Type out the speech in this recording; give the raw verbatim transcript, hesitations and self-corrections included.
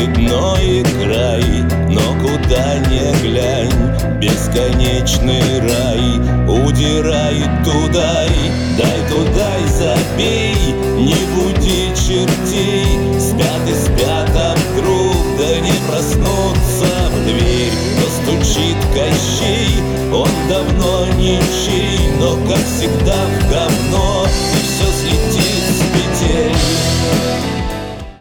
Родной край, но куда ни глянь, бесконечный рай удирает туда. Дай туда и забей, не буди чертей. Спят и спят, а вдруг да не проснутся в дверь. Постучит Кощей, он давно ничей, но как всегда в говно.